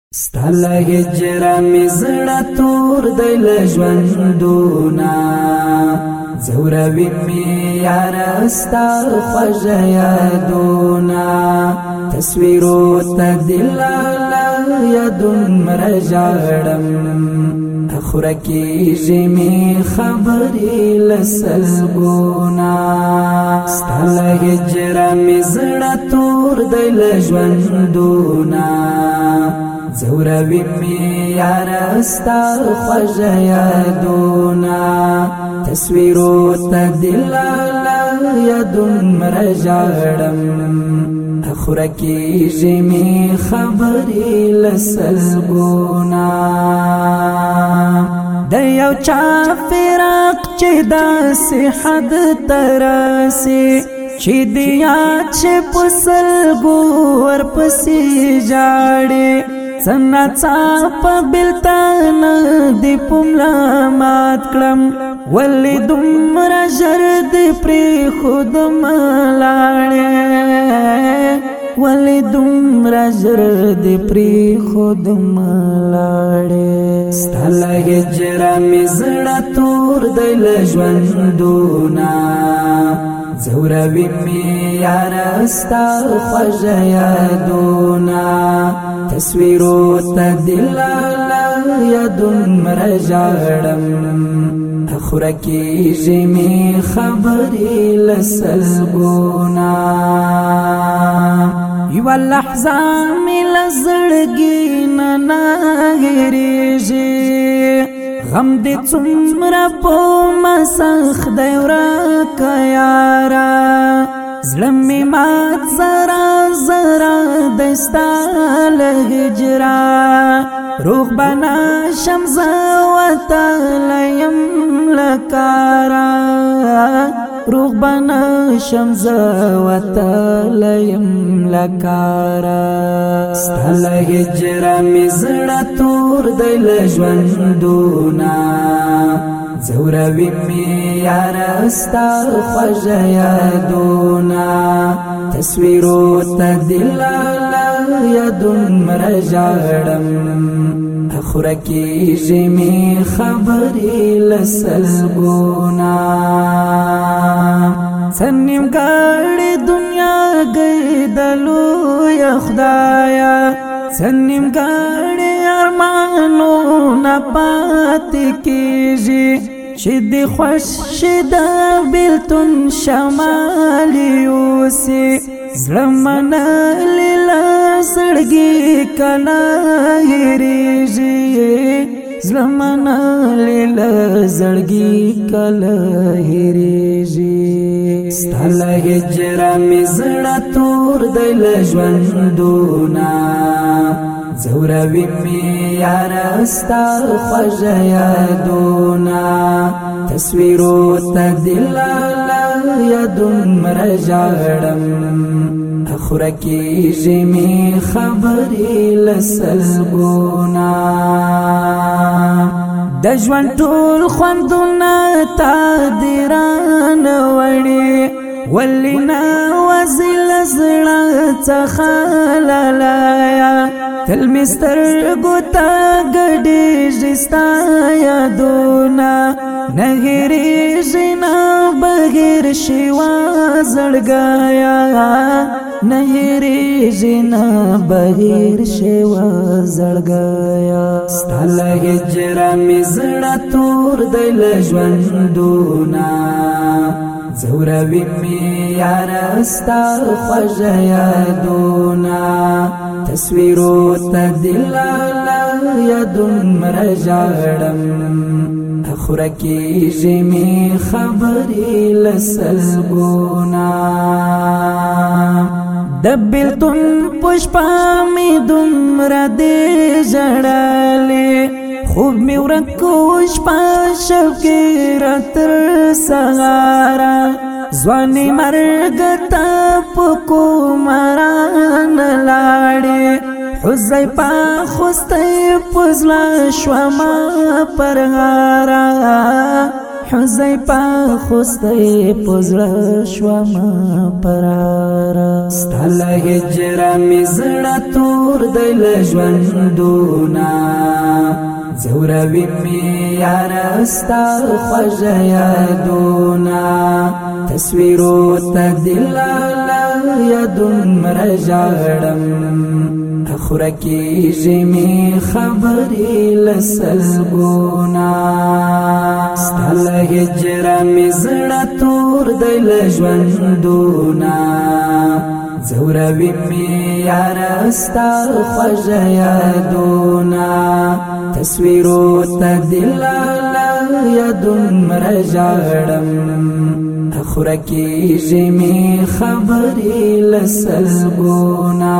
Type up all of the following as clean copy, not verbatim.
ستل هجر می زړه تور دی لژوندونا زوروي می یار استا خوږ یادونا تصویرو ته دل یادون مرجاړم اخره کیږي می خبرې لسلګونا ستل هجر می زړه تور دی لژوندونا زوروي می یار استا خوږ یادونا تصویرو ته دل یادون مرجاړم اخره کیږي می خبرې لسلګونا د یو چا فراق چې داسې حد تراسي چې دیا چې پسلګو ورپسې جاړي څنګه په بلتان دی پملا مات کړم ولې دومره ژر دی پرې خود ملاړې ولې دومره ژر دی پرې خود ملاړې ستا له هجره مې زړه تور دی له ژوندونه زوروي می یار استا خوږ یادونا تصویرو ته دل یادون مرجاړم اخره کیږي می خبرې لسلګونا یو لحظه می لزړګي نه هېرېږي غم دې څومره په مسخ دی ورکه یاره زړه مې مات زره زره دی ستا له هجره روغ به نشم زه وتلی یم له کاره روغ به نشم زه وتلی یم له کاره ستا له هجره مې زړه تور دی له ژوندونه زوروي می یار استا خوږ یادونا تصویرو ته دل یادون مرجاړم اخره کیږي می خبرې لسلګونا سنیم ګاړې دنیا ګیدلو یا خدایا سنیم ګاړې ارمانو نه پاتې کیږي چې د خوښ د بلتون شمال یوسي زړه منلې له زړګي کله هېرېږي زړه منلې له زړګي کله هېرېږي ستا له هجره مې زړه تور دی له ژوندونه زوروي می یار استا خوږ یادونا تصویرو ته دل یادون مرجاړم اخره کیږي می خبرې لسلګونا د ژوند ټول خوندونه تا دې رانه وړي ولې نه وزل زړه څخه لالایا تل مې سترګو ته ګډېږي ستا یادونه نه هېرېږي نه بهر شوه زړګیا نه هېرېږي نه بهر شوه زړګیا ستا له هجره مې زړه تور دی له ژوندونه زوروي می یار استا خوږ یادونا تصویرو ته دل یادون مرجاړم اخره کیږي می خبرې لسلګونا د بلتون پشپا می دومره دې ژړلې خوب می ورکو شپه شوقې راتر سهاره ځواني مرګ ته په کومران لاړې حذیفه خوستی په زړه شومه پر غاره حذیفه خوستی پزړه شوم پرارا ستل هجر می زړه تور دی له ژوندونه زوروي می یاره ستا خوږه یادونه تصویرو ته دلاله یادومره ژاړم اخوره کېږي مې خبرې له سلګونه ستا له هجره مې زړه تور دی له ژوندونه زوروي مې یاره ستا خوږه یادونه تصویرو ته دلاله یادومره ژاړم اخوره کېږي مې خبرې له سلګونه.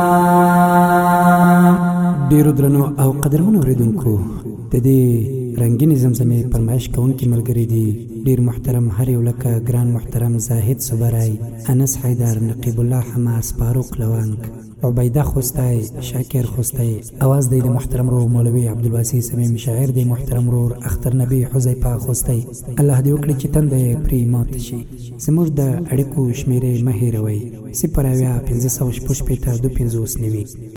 ډیرو درنو او قدرمنو اورېدونکو د دې رنګینې زمزمې فرمایش کوونکي ملګري دي ډیر محترم هر یو لکه ګران محترم زاهد صبرای انس حیدر نقیب الله حماس فاروق لوانگ عبیده خوستای شاکر خوستای اواز دی د محترم رو مولوی عبدالواسی سمیم شاعر دی محترم رو اختر نبی حذیفه خوستای الله دې وکړي چې تنده پرې مات شي زموږ د اړیکو شمیرې مه هېروئ 0 5 5 2 5 9